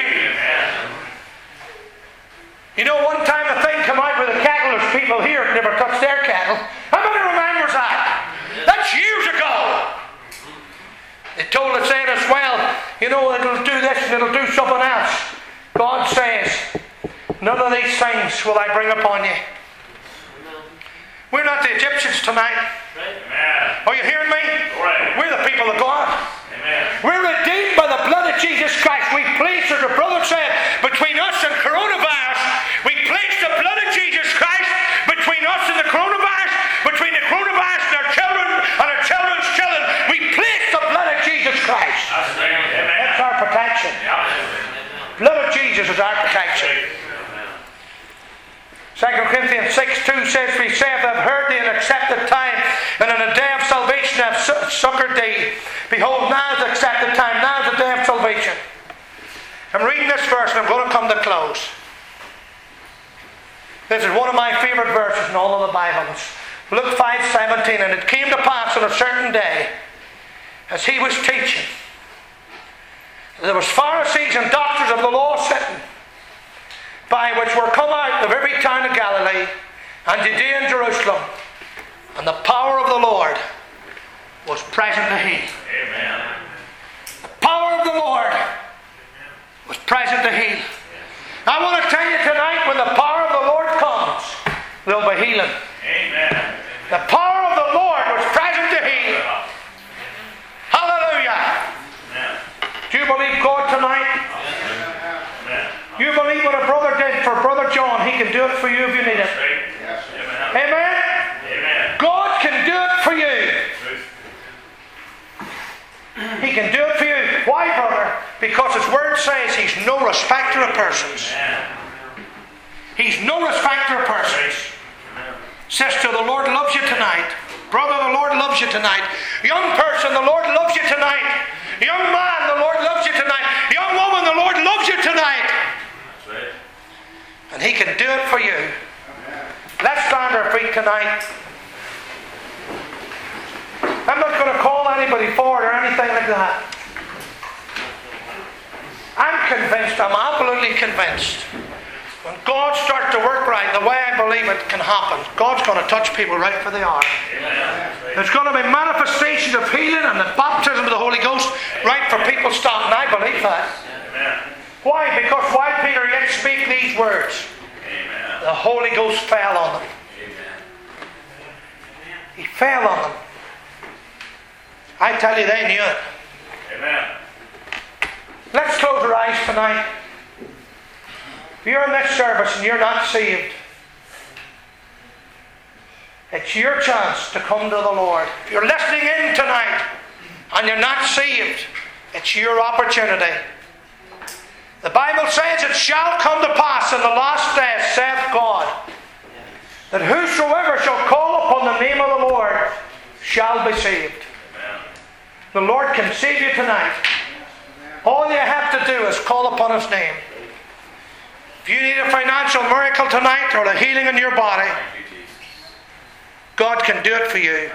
A: You know, one time a thing came out with the cattle, there's people here that never touched their cattle. How many remembers that? That's years ago. They told us, saying as well, you know, it'll do this and it'll do something else. God says, none of these things will I bring upon you. We're not the Egyptians tonight.
C: Amen.
A: Are you hearing me?
C: Right.
A: We're the people of God.
C: Amen.
A: We're redeemed by the blood of Jesus Christ. We place, as the brother said, between us and coronavirus, we place the blood of Jesus Christ between us and the coronavirus, between the coronavirus and our children and our children's children. We place the blood of Jesus Christ.
C: That's right. Amen.
A: That's our protection.
C: Yeah.
A: Blood of Jesus is our protection. 2 Corinthians 6:2 says, "We say, I've heard thee in accepted time, and in the day of salvation I've succored thee. Behold, now is the accepted time, now is the day of salvation." I'm reading this verse and I'm going to come to close. This is one of my favourite verses in all of the Bibles. Luke 5:17, "And it came to pass on a certain day, as he was teaching, there was Pharisees and doctors of the law sitting, by which were come out of every town of Galilee, and Judea and Jerusalem, and the power of the Lord was present to heal."
C: Amen.
A: The power of the Lord was present to heal. I want to tell you tonight, when the power of the Lord comes, there'll be healing.
C: Amen.
A: The power of the Lord was present to heal. Hallelujah.
C: Amen.
A: Do you believe God tonight?
C: Amen.
A: You believe what a brother did for Brother John, he can do it for you if you need it.
C: Right. Amen.
A: Amen?
C: Amen.
A: God can do it for you.
C: Truth.
A: He can do it for you. Why, brother? Because His Word says He's no respecter of persons.
C: Amen.
A: He's no respecter of persons. Sister, the Lord loves you tonight. Brother, the Lord loves you tonight. Young person, the Lord loves you tonight. Young man, the Lord loves you tonight. Young woman, the Lord loves you tonight.
C: That's right.
A: And He can do it for you. Let's stand our feet tonight. I'm not going to call anybody forward or anything like that. I'm convinced, I'm absolutely convinced, when God starts to work right, the way I believe it can happen, God's going to touch people right where they are.
C: Amen.
A: There's going to be manifestations of healing and the baptism of the Holy Ghost right for people standing. I believe that.
C: Amen.
A: Why? Because while Peter yet spake these words,
C: Amen.
A: the Holy Ghost fell on them.
C: Amen.
A: He fell on them. I tell you, they knew it.
C: Amen.
A: Let's close our eyes tonight. If you're in this service and you're not saved, it's your chance to come to the Lord. If you're listening in tonight and you're not saved, it's your opportunity. The Bible says it shall come to pass in the last days, saith God, that whosoever shall call upon the name of the Lord shall be saved.
C: Amen.
A: The Lord can save you tonight. All you have to do is call upon His name. If you need a financial miracle tonight or a healing in your body, God can do it for you.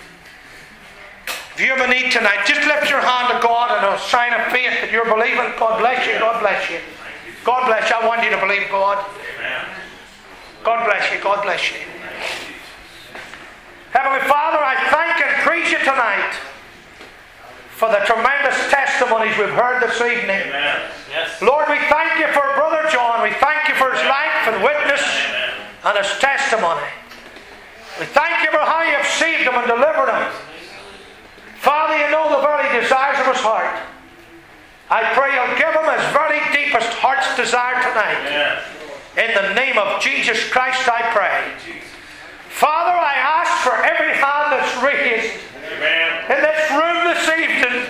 A: If you have a need tonight, just lift your hand to God in a sign of faith that you're believing. God bless you. God bless you. God bless you. I want you to believe God. God bless you. God bless you. Heavenly Father, I thank and praise you tonight for the tremendous testimonies we've heard this evening.
C: Amen. Yes.
A: Lord, we thank you for Brother John. We thank you for his life and witness and his testimony. We thank you for how you have saved him and delivered him. Father, you know the very desires of his heart. I pray you'll give him his very deepest heart's desire tonight.
C: Amen.
A: In the name of Jesus Christ I pray. Father, I ask for every hand that's raised
C: Amen.
A: in this room this evening.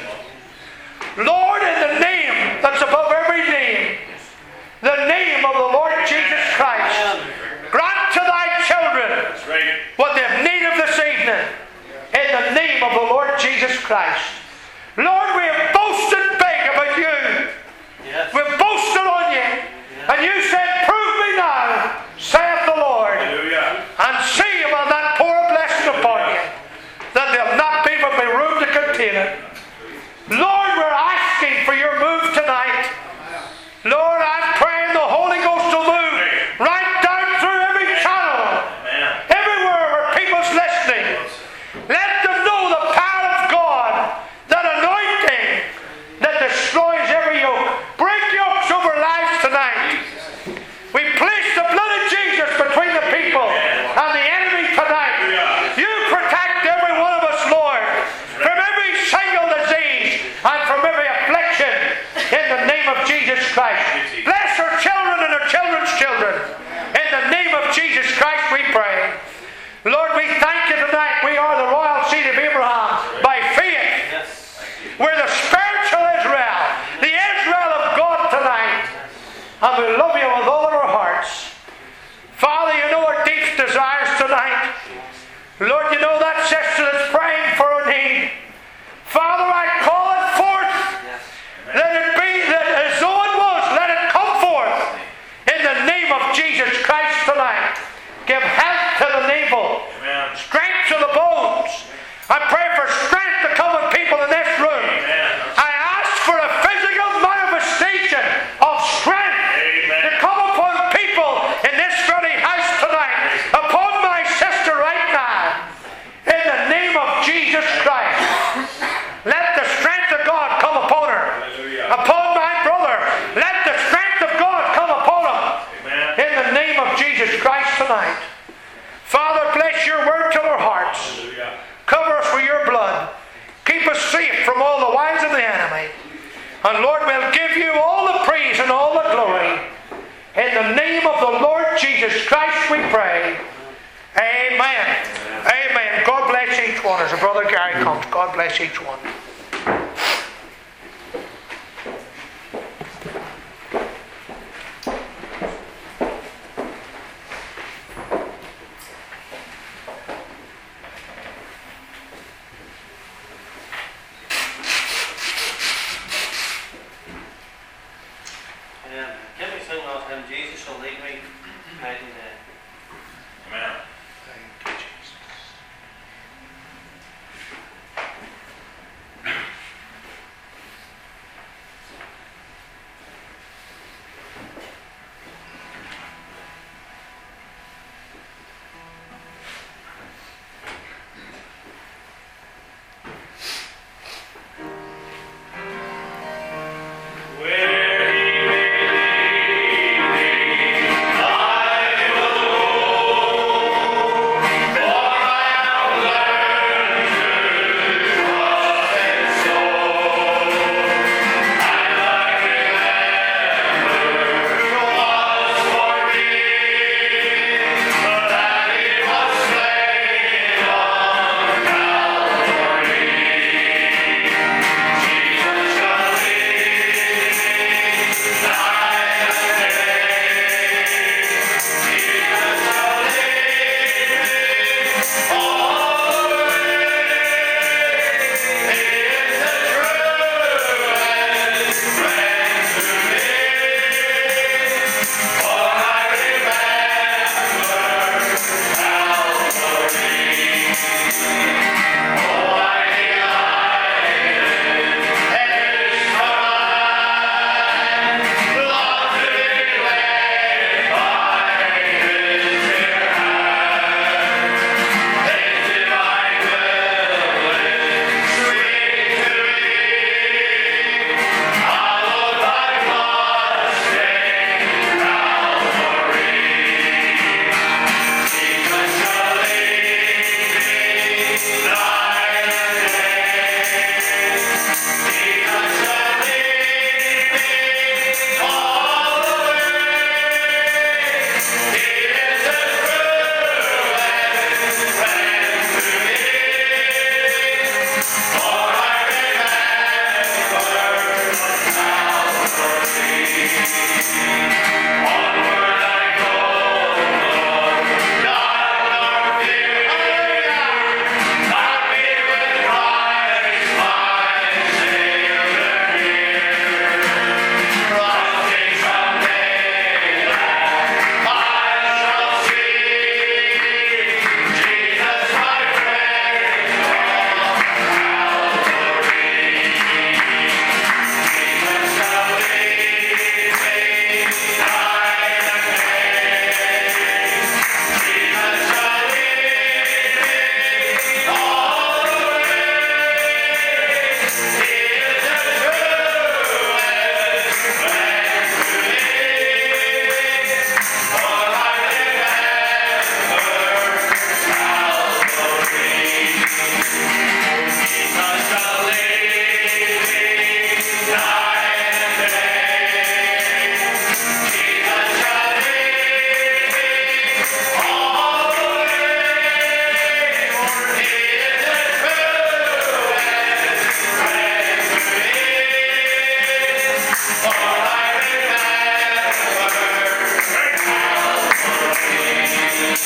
A: Lord, in the name that's above every name, the name of the Lord Jesus Christ, grant to thy children
C: That's right.
A: what they have need of this evening. In the name of the Lord Jesus Christ. Lord, we have boasted big about you.
C: Yes.
A: We've boasted on you. And you said, prove me now, saith the Lord.
C: Hallelujah.
A: And see will that pour a blessing upon you, that there'll not be but be room to contain it. Lord, we're asking for your move tonight. Lord, I'm praying the Holy Ghost will move right down through every channel, everywhere where people's listening. Let them know the power of God, that anointing that destroys every yoke. Break yokes over lives tonight. We place the blood of Jesus between the people and the enemy tonight. You protect every one of us, Lord, from every single disease and from every affliction in the name of Jesus Christ. Bless our children and our children's children. In the name of Jesus Christ we pray. Lord, we thank you tonight. We are the royal seed of Abraham by faith. We're the spiritual Israel, the Israel of God tonight. And we love you with all of our hearts. Father, you know our deep desires tonight. Lord, you know that sister that's praying for her need. Father, I call it forth. Let it be that as though it was, let it come forth. In the name of Jesus Christ tonight. Give health to the navel.
C: Amen.
A: Strength to the bones. I pray for strength to come with people in this room. I ask for a physical manifestation of strength to come upon people in this very house tonight. Upon my sister right now. In the name of Jesus Christ. Let the strength of God come upon her. Upon my brother. Let the strength of God come upon him. In the name of Jesus Christ tonight. Father, bless your word to our hearts. Cover us with your blood. Keep us safe from all the wiles of the enemy. And Lord, we'll give you all the praise and all the glory. In the name of the Lord Jesus Christ we pray. Amen. Amen. God bless each one. As a brother Gary comes, God bless each one.
D: Can we sing last hymn, Jesus shall lead me, mighty name?
C: Amen.
A: Thank you, Jesus.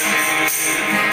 E: Amen.